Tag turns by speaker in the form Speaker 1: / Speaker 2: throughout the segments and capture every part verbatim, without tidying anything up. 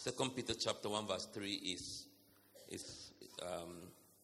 Speaker 1: Second Peter chapter one verse three is is um,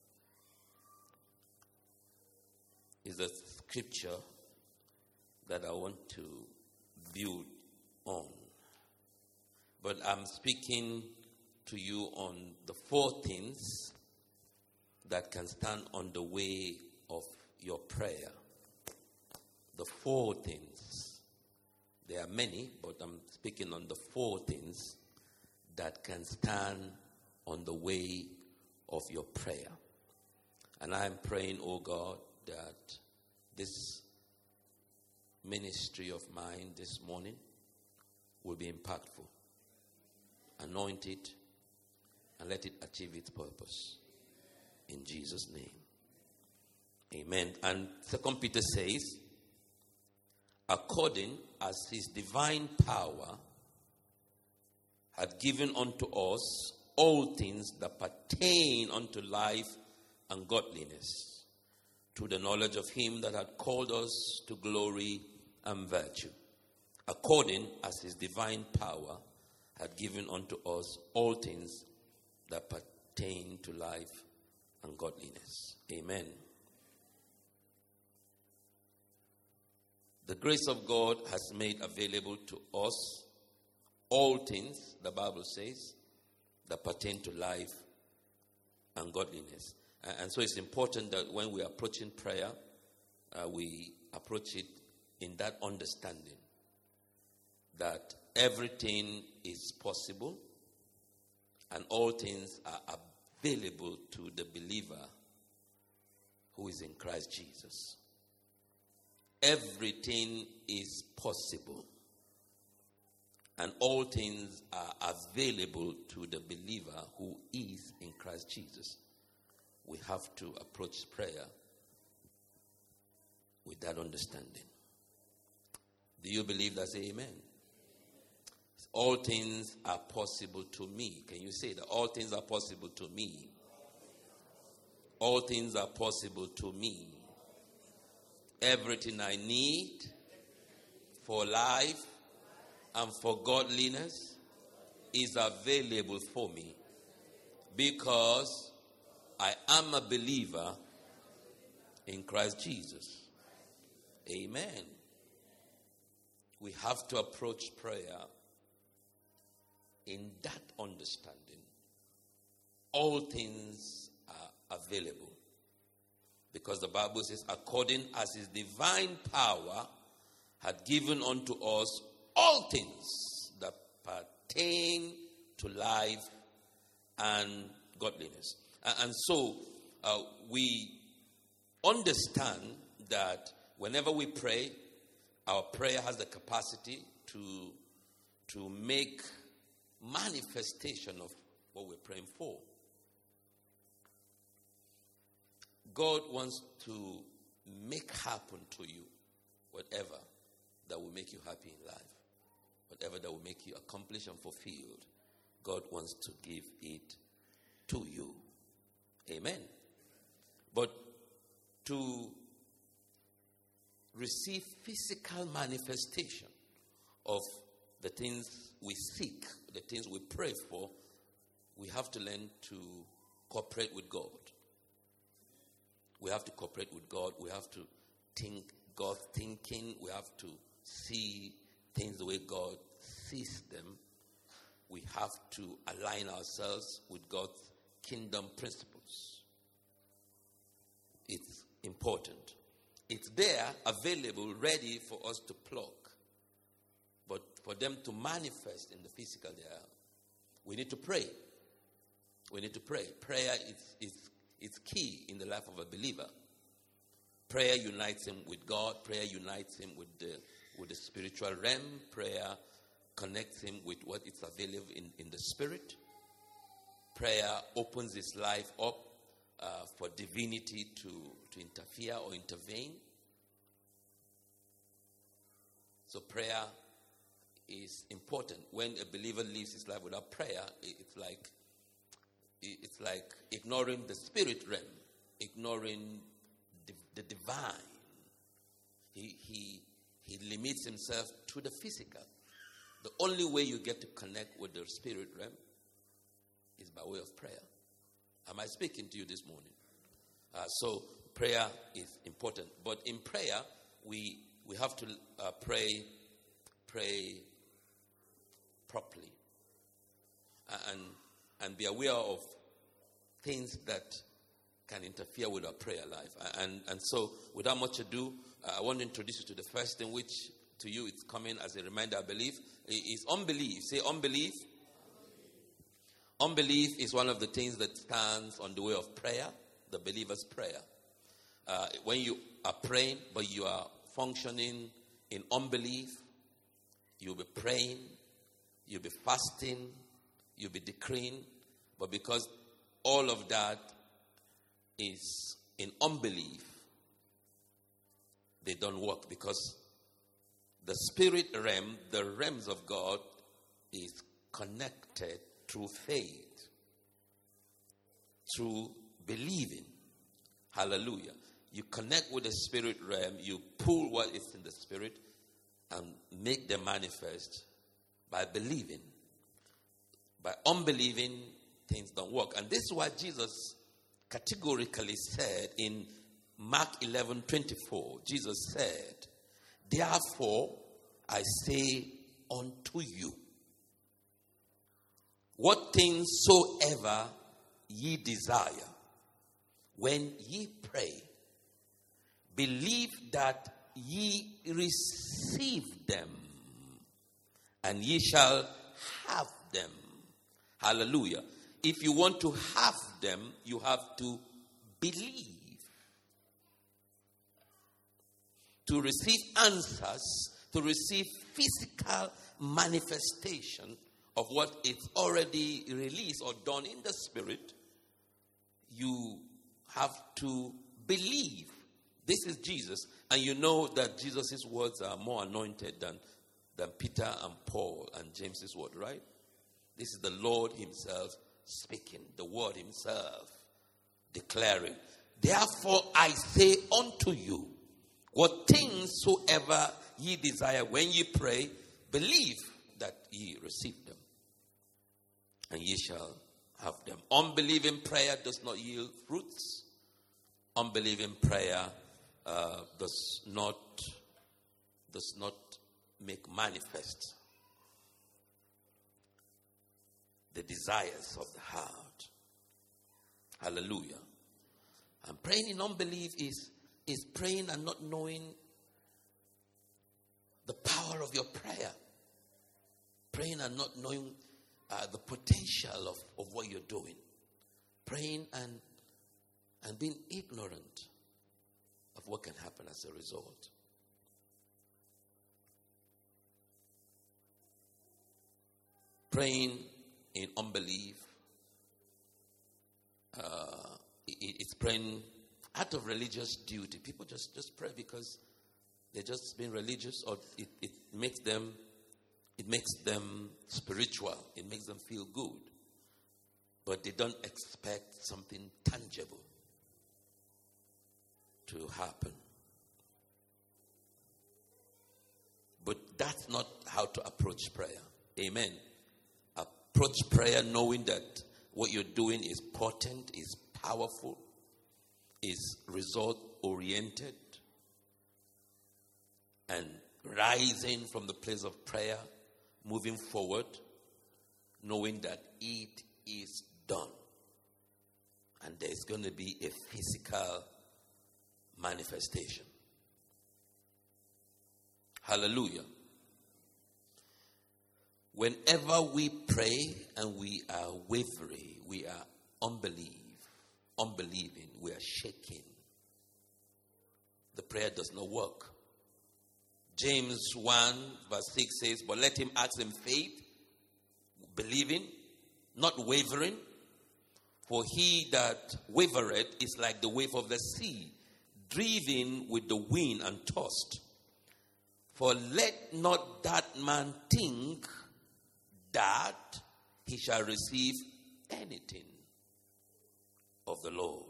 Speaker 1: is a scripture that I want to build on. But I'm speaking to you on the four things that can stand on the way of your prayer. The four things. There are many, but I'm speaking on the four things that can stand on the way of your prayer. And I'm praying, oh God, that this ministry of mine this morning will be impactful. Anoint it and let it achieve its purpose. In Jesus' name. Amen. And Second Peter says, according as his divine power had given unto us all things that pertain unto life and godliness, to the knowledge of him that had called us to glory and virtue, according as his divine power had given unto us all things that pertain to life and godliness. Amen. The grace of God has made available to us all things, the Bible says, that pertain to life and godliness. And so it's important that when we are approaching prayer, uh, we approach it in that understanding that everything is possible and all things are available to the believer who is in Christ Jesus. Everything is possible and all things are available to the believer who is in Christ Jesus. We have to approach prayer with that understanding. Do you believe that? Say amen. All things are possible to me. Can you say that? All things are possible to me. All things are possible to me. Everything I need for life and for godliness is available for me because I am a believer in Christ Jesus. Amen. We have to approach prayer in that understanding. All things are available. Because the Bible says, according as his divine power had given unto us all things that pertain to life and godliness. And so uh, we understand that whenever we pray, our prayer has the capacity to, to make manifestation of what we're praying for. God wants to make happen to you whatever that will make you happy in life. Whatever that will make you accomplished and fulfilled. God wants to give it to you. Amen. But to receive physical manifestation of the things we seek, the things we pray for, we have to learn to cooperate with God. We have to cooperate with God. We have to think God's thinking. We have to see things the way God sees them. We have to align ourselves with God's kingdom principles. It's important. It's there, available, ready for us to pluck. But for them to manifest in the physical there, we need to pray. We need to pray. Prayer is, is, is key in the life of a believer. Prayer unites him with God. Prayer unites him with the, with the spiritual realm. Prayer connects him with what is available in, in the spirit. Prayer opens his life up uh, for divinity to, to interfere or intervene. So prayer is important. When a believer lives his life without prayer, it's like it's like ignoring the spirit realm, ignoring the, the divine. He he he limits himself to the physical. The only way you get to connect with the spirit realm is by way of prayer. Am I speaking to you this morning? Uh, so prayer is important. But in prayer, we we have to uh, pray, pray properly. And, and be aware of things that can interfere with our prayer life. And, and so, without much ado, uh, I want to introduce you to the first thing, which to you it's coming as a reminder, I believe, is unbelief. Say unbelief. Unbelief is one of the things that stands on the way of prayer, the believer's prayer. Uh, when you are praying, but you are functioning in unbelief, you'll be praying, you'll be fasting, you'll be decreeing, but because all of that is in unbelief, they don't work, because the spirit realm, the realms of God, is connected through faith, through believing. Hallelujah. You connect with the spirit realm, you pull what is in the spirit and make them manifest by believing. By unbelieving, things don't work. And this is why Jesus categorically said in Mark eleven twenty-four, Jesus said, therefore I say unto you, what things soever ye desire, when ye pray, believe that ye receive them, and ye shall have them. Hallelujah. If you want to have them, you have to believe. To receive answers, to receive physical manifestation of what is already released or done in the spirit, you have to believe. This is Jesus. And you know that Jesus' words are more anointed than, than Peter and Paul and James's word, right? This is the Lord himself speaking, the word himself declaring. Therefore I say unto you, what things soever ye desire when ye pray, believe that ye receive them, and ye shall have them. Unbelieving prayer does not yield fruits. Unbelieving prayer uh, does not does not make manifest the desires of the heart. Hallelujah. And praying in unbelief is is praying and not knowing the power of your prayer. Praying and not knowing uh, the potential of, of what you're doing. Praying and and being ignorant of what can happen as a result. Praying in unbelief, uh, it, it's praying out of religious duty. People just, just pray because they're just being religious, or it, it makes them it makes them spiritual. It makes them feel good. But they don't expect something tangible to happen. But that's not how to approach prayer. Amen. Approach prayer knowing that what you're doing is potent, is powerful, is result-oriented, and rising from the place of prayer, moving forward, knowing that it is done. And there's going to be a physical manifestation. Hallelujah. Whenever we pray and we are wavering, we are unbelief, unbelieving, we are shaking, the prayer does not work. James one verse six says, but let him ask in faith, believing, not wavering. For he that wavereth is like the wave of the sea, driven with the wind and tossed. For let not that man think that he shall receive anything of the Lord.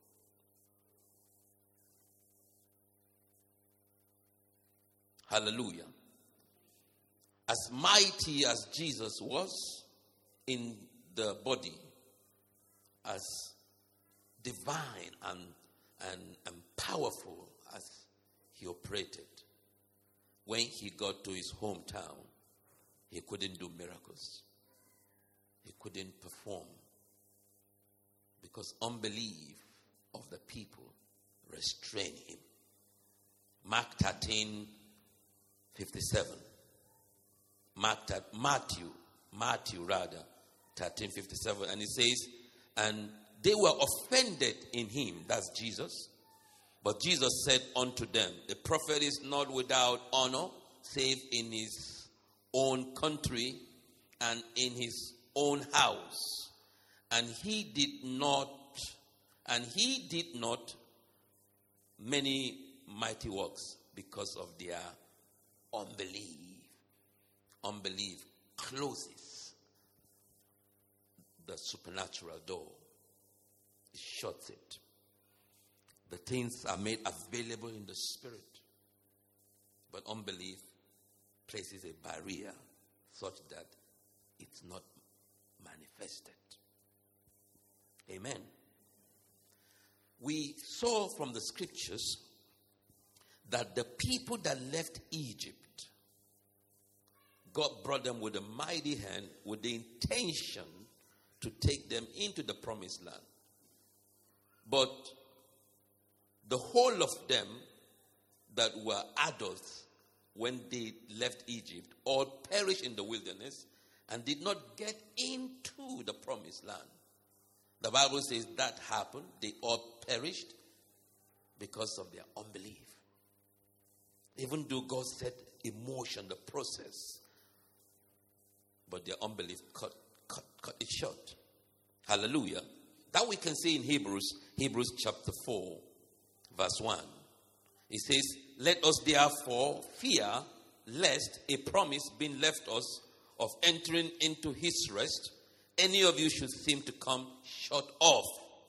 Speaker 1: Hallelujah. As mighty as Jesus was in the body, as divine and, and, and powerful as he operated, when he got to his hometown, he couldn't do miracles. He couldn't perform because unbelief of the people restrained him. Mark thirteen fifty-seven. Mark, Matthew, Matthew rather, thirteen fifty-seven. And it says, and they were offended in him, that's Jesus. But Jesus said unto them, the prophet is not without honor, save in his own country and in his own house. And he did not, and he did not many mighty works because of their unbelief. Unbelief closes the supernatural door. It shuts it. The things are made available in the spirit. But unbelief places a barrier such that it's not manifested. Amen. We saw from the scriptures that the people that left Egypt, God brought them with a mighty hand with the intention to take them into the promised land. But the whole of them that were adults when they left Egypt all perished in the wilderness and did not get into the promised land. The Bible says that happened. They all perished because of their unbelief. Even though God set emotion, the process, but their unbelief cut, cut, cut it short. Hallelujah. That we can see in Hebrews, Hebrews chapter four, verse one. It says, let us therefore fear, lest a promise being left us of entering into his rest, any of you should seem to come short of.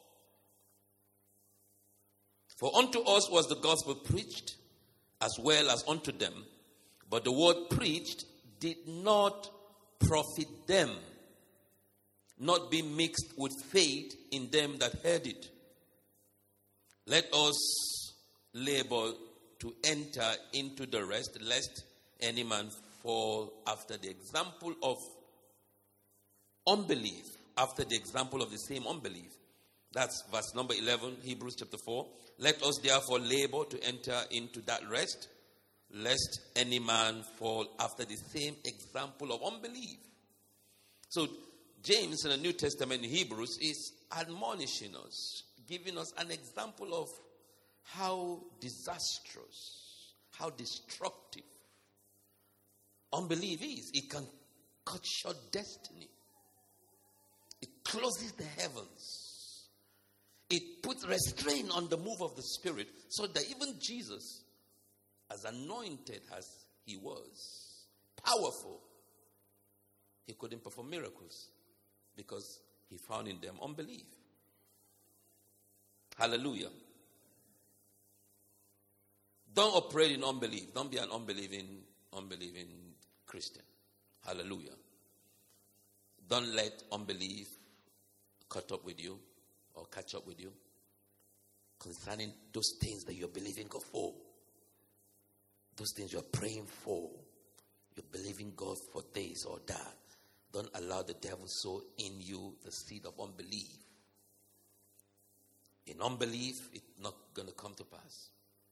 Speaker 1: For unto us was the gospel preached, as well as unto them. But the word preached did not profit them, not be mixed with faith in them that heard it. Let us labor to enter into the rest, lest any man fall after the example of unbelief, after the example of the same unbelief. That's verse number eleven, Hebrews chapter four. Let us therefore labor to enter into that rest, lest any man fall after the same example of unbelief. So James in the New Testament in Hebrews is admonishing us, giving us an example of how disastrous, how destructive unbelief is. It can cut short destiny. It closes the heavens. It puts restraint on the move of the Spirit, so that even Jesus, as anointed as he was, powerful, he couldn't perform miracles because he found in them unbelief. Hallelujah. Don't operate in unbelief. Don't be an unbelieving, unbelieving Christian. Hallelujah. Don't let unbelief cut up with you or catch up with you concerning those things that you're believing God for. Those things you're praying for. You're believing God for this or that. Don't allow the devil sow in you the seed of unbelief. In unbelief, it's not going to come to pass.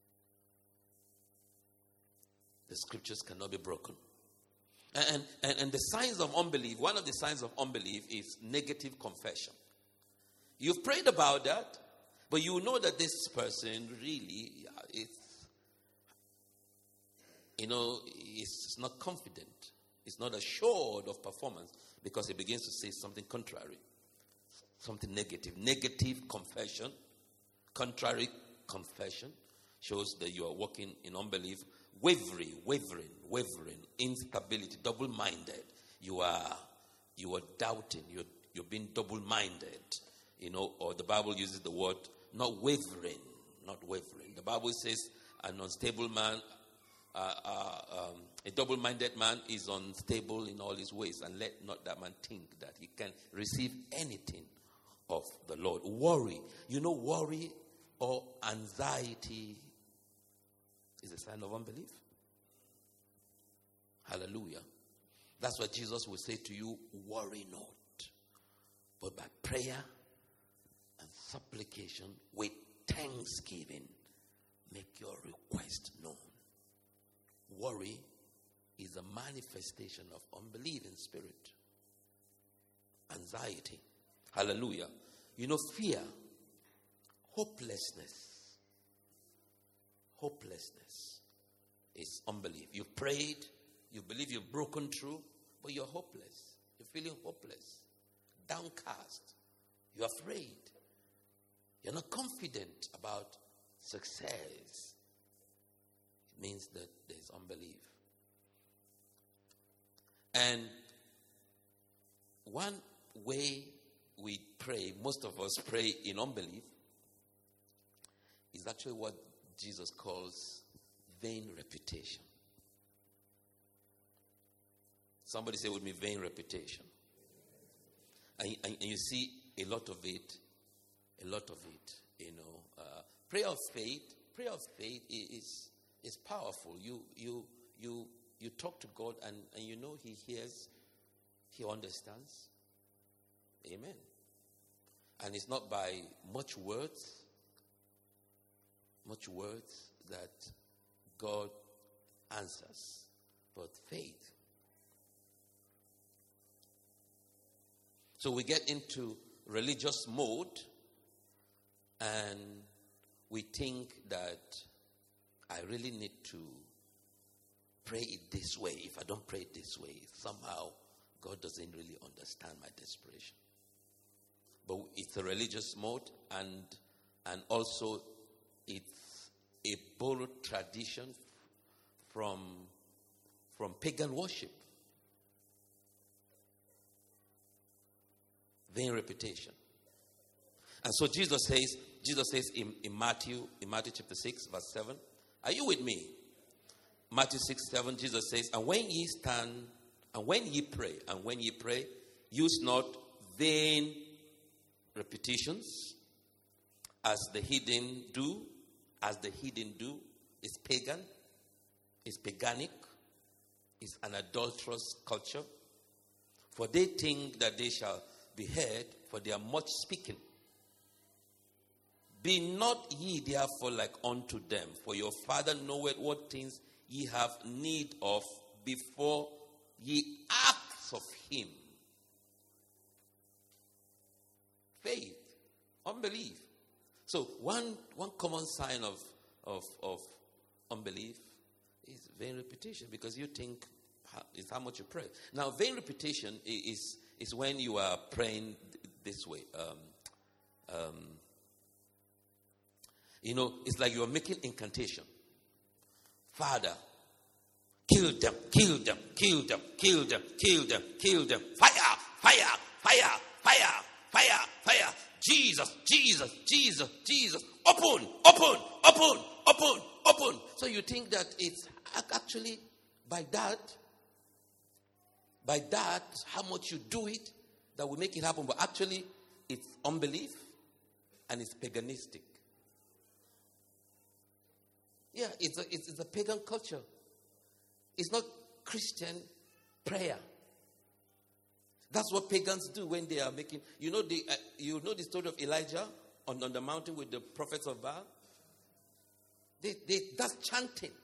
Speaker 1: The scriptures cannot be broken. And, and, and the signs of unbelief, one of the signs of unbelief is negative confession. You've prayed about that, but you know that this person really is, you know, is not confident. It's not assured of performance because he begins to say something contrary, something negative. Negative confession, contrary confession shows that you are walking in unbelief. Wavering, wavering, wavering, instability, double-minded. You are, you are doubting. You're, you're being double-minded. You know, or the Bible uses the word not wavering, not wavering. The Bible says an unstable man, uh, uh, um, a double-minded man is unstable in all his ways, and let not that man think that he can receive anything of the Lord. Worry. You know, worry or anxiety is a sign of unbelief. Hallelujah. That's what Jesus will say to you, worry not, but by prayer and supplication with thanksgiving, make your request known. Worry is a manifestation of unbelief in spirit. Anxiety. Hallelujah. You know, fear, hopelessness. Hopelessness is unbelief. You've prayed, you believe you've broken through, but you're hopeless. You're feeling hopeless, downcast. You're afraid. You're not confident about success. It means that there's unbelief. And one way we pray, most of us pray in unbelief, is actually what Jesus calls vain reputation. Somebody say with me, vain reputation. And, and, and you see a lot of it, a lot of it, you know. Uh, prayer of faith, prayer of faith is is powerful. You you you you talk to God and, and you know He hears, He understands. Amen. And it's not by much words, much words that God answers, but faith. So we get into religious mode and we think that I really need to pray it this way. If I don't pray it this way, somehow God doesn't really understand my desperation. But it's a religious mode, and and also it's a borrowed tradition from from pagan worship. Vain reputation. And so Jesus says, Jesus says in, in Matthew, in Matthew chapter six, verse seven. Are you with me? Matthew six, seven, Jesus says, and when ye stand, and when ye pray, and when ye pray, use not vain repetitions, as the heathen do, as the heathen do, is pagan, is paganic, is an adulterous culture. For they think that they shall be heard for their much speaking. Be not ye therefore like unto them, for your Father knoweth what things ye have need of before ye ask of him. Faith, unbelief. So one one common sign of of, of unbelief is vain repetition, because you think it's how much you pray. Now, vain repetition is is when you are praying this way. Um, um, you know, it's like you are making incantation. Father, kill them, kill them, kill them, kill them, kill them, kill them. Fire, fire, fire, fire, fire, fire. Jesus, Jesus, Jesus, Jesus. Open, open, open, open, open. So you think that it's actually by that, by that, how much you do it, that will make it happen. But actually, it's unbelief and it's paganistic. Yeah, it's a, it's, it's a pagan culture. It's not Christian prayer. That's what pagans do when they are making. You know the uh, you know the story of Elijah on, on the mountain with the prophets of Baal. They they that's chanting.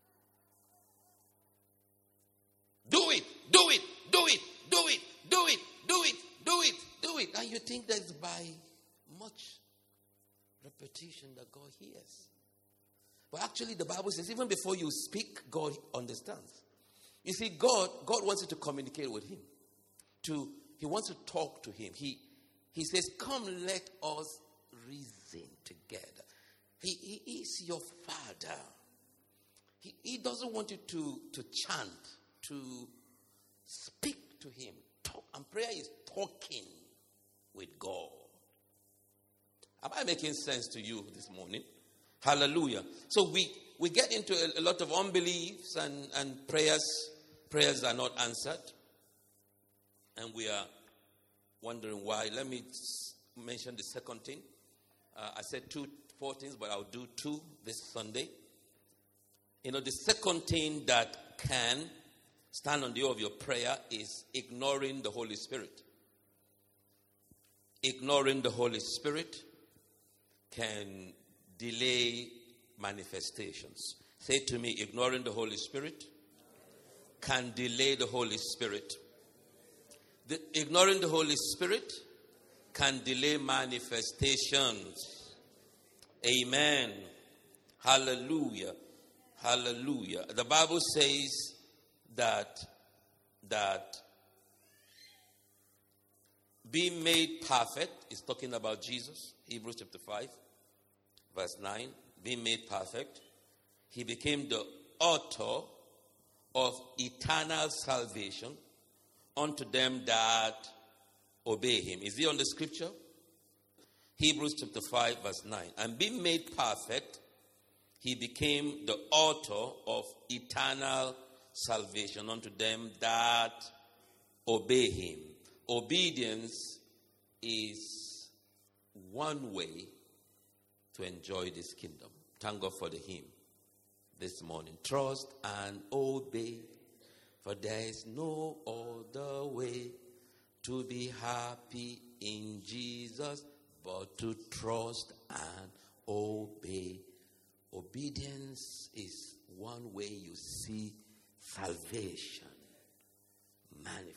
Speaker 1: Do it, do it, do it, do it, do it, do it, do it, do it, and you think that's by much repetition that God hears. But actually, the Bible says even before you speak, God understands. You see, God God wants you to communicate with Him. To He wants to talk to Him. He He says, "Come, let us reason together." He, he is your Father. He, he doesn't want you to, to chant, to speak to Him. Talk. And prayer is talking with God. Am I making sense to you this morning? Hallelujah. So we, we get into a, a lot of unbeliefs and, and prayers. Prayers are not answered. And we are wondering why. Let me mention the second thing. Uh, I said two, four things, but I'll do two this Sunday. You know, the second thing that can stand on the door of your prayer is ignoring the Holy Spirit. Ignoring the Holy Spirit can delay manifestations. Say to me, ignoring the Holy Spirit can delay the Holy Spirit. The, ignoring the Holy Spirit can delay manifestations. Amen. Hallelujah. Hallelujah. The Bible says that that being made perfect is talking about Jesus. Hebrews chapter five, verse nine. Being made perfect. He became the author of eternal salvation unto them that obey him. Is he on the scripture? Hebrews chapter five, verse nine. And being made perfect, he became the author of eternal salvation unto them that obey him. Obedience is one way to enjoy this kingdom. Thank God for the hymn this morning. Trust and obey, for there is no other way to be happy in Jesus but to trust and obey. Obedience is one way you see salvation manifested.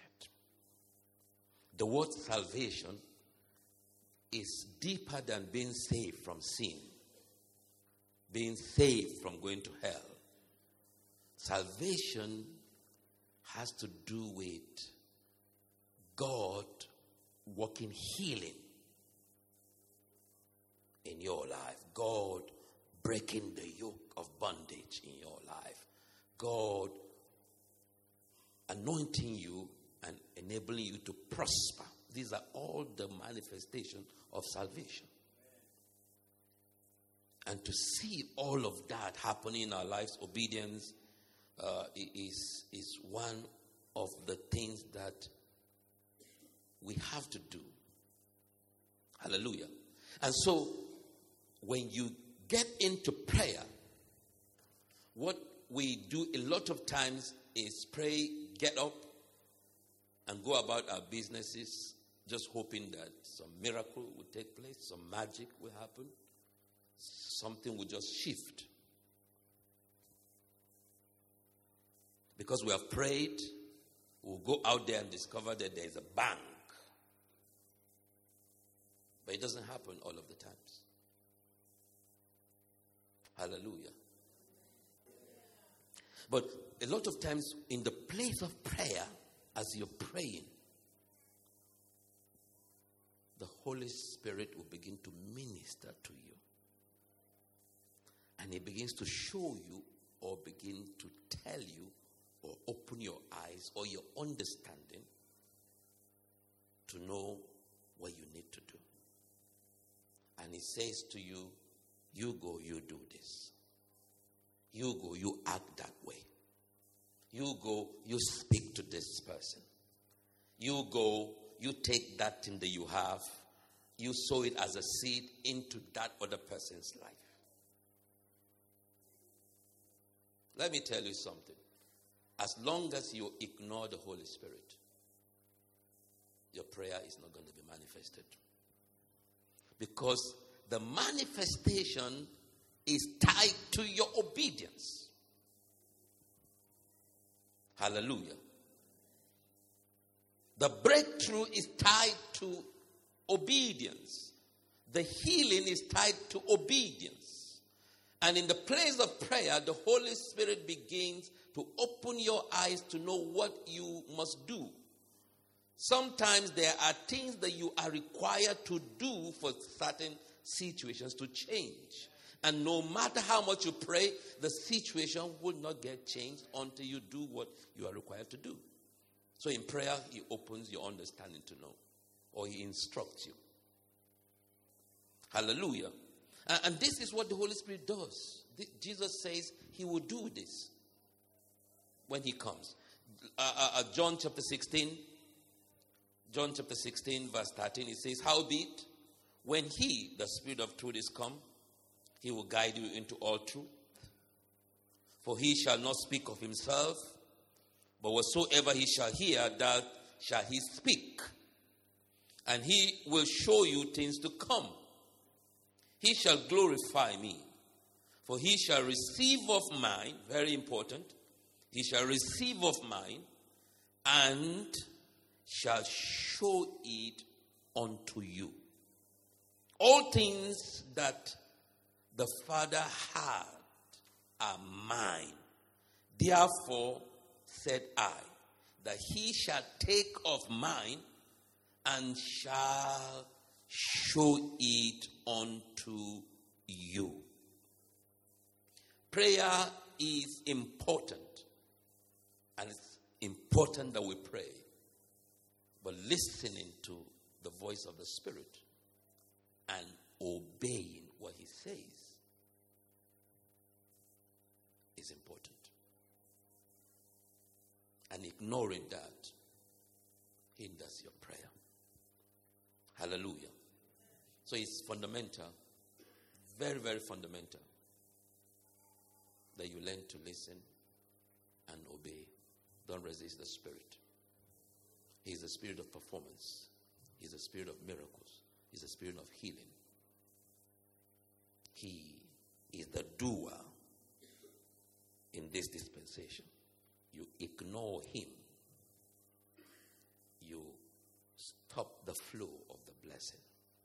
Speaker 1: The word salvation is deeper than being saved from sin, being saved from going to hell. Salvation has to do with God working healing in your life. God breaking the yoke of bondage in your life. God anointing you and enabling you to prosper. These are all the manifestations of salvation. And to see all of that happening in our lives, obedience uh, is, is one of the things that we have to do. Hallelujah. And so, when you get into prayer, what we do a lot of times is pray, get up, and go about our businesses, just hoping that some miracle will take place, some magic will happen, something will just shift. Because we have prayed, we'll go out there and discover that there is a bang. But it doesn't happen all of the times. Hallelujah. But a lot of times in the place of prayer, as you're praying, the Holy Spirit will begin to minister to you. And he begins to show you or begin to tell you or open your eyes or your understanding to know what you need to do. And he says to you, you go, you do this. You go, you act that way. You go, you speak to this person. You go, you take that thing that you have, you sow it as a seed into that other person's life. Let me tell you something. As long as you ignore the Holy Spirit, your prayer is not going to be manifested. Because the manifestation is tied to your obedience. Hallelujah. The breakthrough is tied to obedience. The healing is tied to obedience. And in the place of prayer, the Holy Spirit begins to open your eyes to know what you must do. Sometimes there are things that you are required to do for certain situations to change. And no matter how much you pray, the situation will not get changed until you do what you are required to do. So in prayer, he opens your understanding to know. Or he instructs you. Hallelujah. And, and this is what the Holy Spirit does. The, Jesus says he will do this when he comes. Uh, uh, John chapter sixteen, John chapter sixteen, verse thirteen, it says, "Howbeit, when he, the Spirit of truth, is come, he will guide you into all truth. For he shall not speak of himself, but whatsoever he shall hear, that shall he speak. And he will show you things to come. He shall glorify me. For he shall receive of mine," very important, "he shall receive of mine, and shall show it unto you. All things that the Father had are mine. Therefore said I, that he shall take of mine, and shall show it unto you." Prayer is important, and it's important that we pray. But listening to the voice of the Spirit and obeying what he says is important. And ignoring that hinders your prayer. Hallelujah. So it's fundamental, very, very fundamental, that you learn to listen and obey. Don't resist the Spirit. He's the Spirit of performance. He's the Spirit of miracles. He's the Spirit of healing. He is the doer in this dispensation. You ignore him, you stop the flow of the blessing.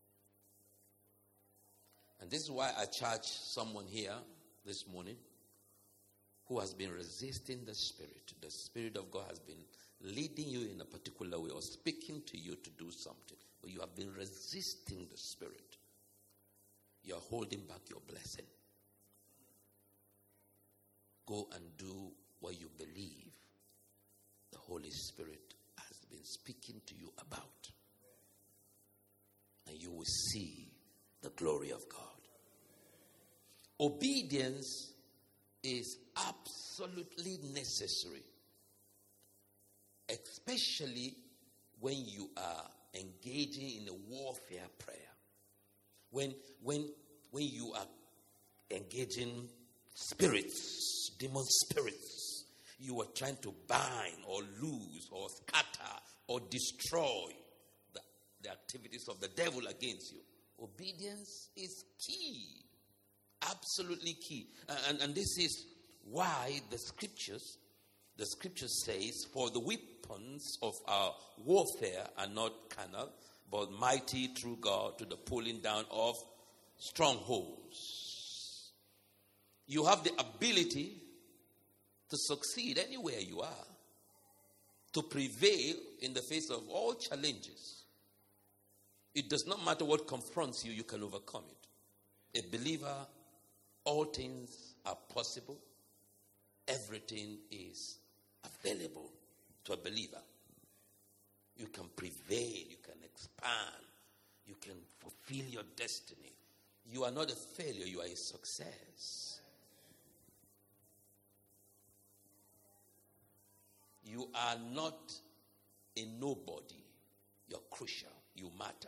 Speaker 1: And this is why I charge someone here this morning who has been resisting the Spirit. The Spirit of God has been leading you in a particular way or speaking to you to do something, but you have been resisting the Spirit. You are holding back your blessing. Go and do what you believe the Holy Spirit has been speaking to you about, and you will see the glory of God. Obedience is absolutely necessary, especially when you are engaging in a warfare prayer. When, when, when you are engaging spirits, demon spirits, you are trying to bind or lose or scatter or destroy the, the activities of the devil against you. Obedience is key. Absolutely key. And, and this is why the scriptures, the scripture says, "For the weapons of our warfare are not carnal, but mighty through God to the pulling down of strongholds." You have the ability to succeed anywhere you are, to prevail in the face of all challenges. It does not matter what confronts you, you can overcome it. A believer, all things are possible. Everything is available to a believer. You can prevail, you can expand, you can fulfill your destiny. You are not a failure, you are a success. You are not a nobody. You're crucial. You matter.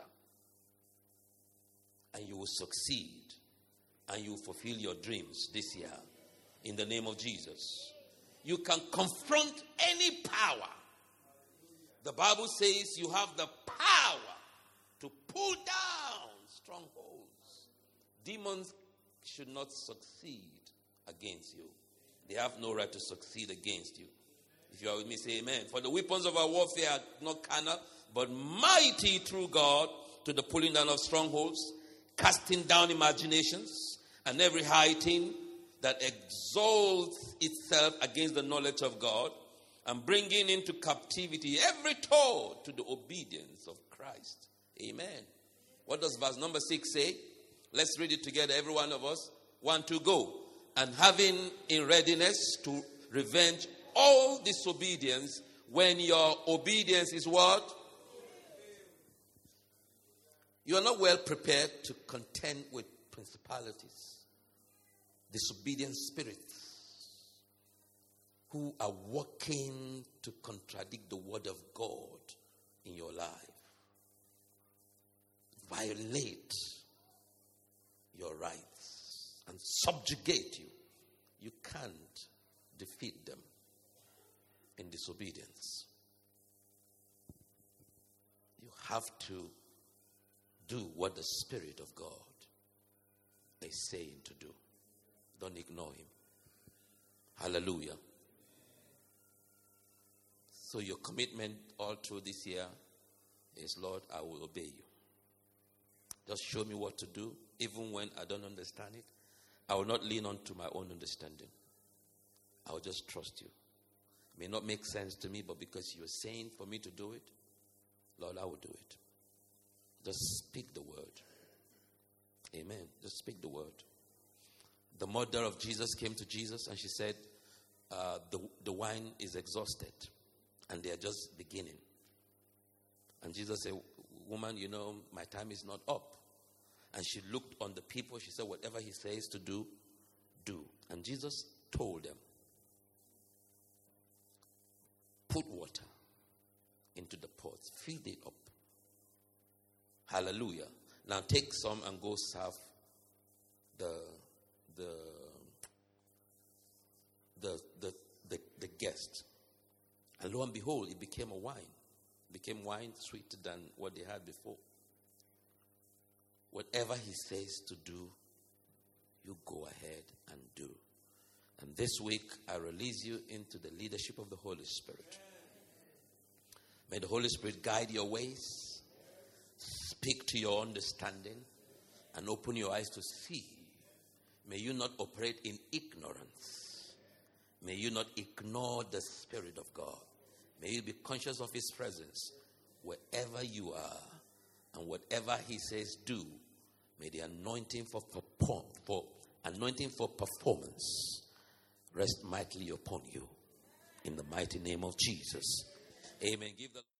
Speaker 1: And you will succeed. And you will fulfill your dreams this year. In the name of Jesus. You can confront any power. The Bible says you have the power to pull down strongholds. Demons should not succeed against you. They have no right to succeed against you. If you are with me, say amen. For the weapons of our warfare are not carnal, but mighty through God to the pulling down of strongholds, casting down imaginations, and every high thing that exalts itself against the knowledge of God, and bringing into captivity every thought to the obedience of Christ. Amen. What does verse number six say? Let's read it together, every one of us. One, two, go. And having in readiness to revenge all disobedience when your obedience is what? You are not well prepared to contend with principalities, disobedient spirits who are working to contradict the word of God in your life violate your rights and subjugate you, you can't defeat them in disobedience. You have to do what the Spirit of God is saying to do. Don't ignore him. Hallelujah. So your commitment all through this year is, Lord, I will obey you. Just show me what to do, even when I don't understand it. I will not lean on to my own understanding. I will just trust you. It may not make sense to me, but because you're saying for me to do it, Lord, I will do it. Just speak the word. Amen. Just speak the word. The mother of Jesus came to Jesus and she said, uh, the, the wine is exhausted and they are just beginning. And Jesus said, woman, you know, my time is not up. And she looked on the people. She said, whatever he says to do, do. And Jesus told them, put water into the pots. Fill it up. Hallelujah. Now take some and go serve the the the the the, the guest. And lo and behold, it became a wine. It became wine sweeter than what they had before. Whatever he says to do, you go ahead and do. And this week, I release you into the leadership of the Holy Spirit. May the Holy Spirit guide your ways, speak to your understanding, and open your eyes to see. May you not operate in ignorance. May you not ignore the Spirit of God. May you be conscious of his presence wherever you are. And whatever he says do, may the anointing for, perform, for anointing for performance rest mightily upon you. In the mighty name of Jesus. Amen. Give the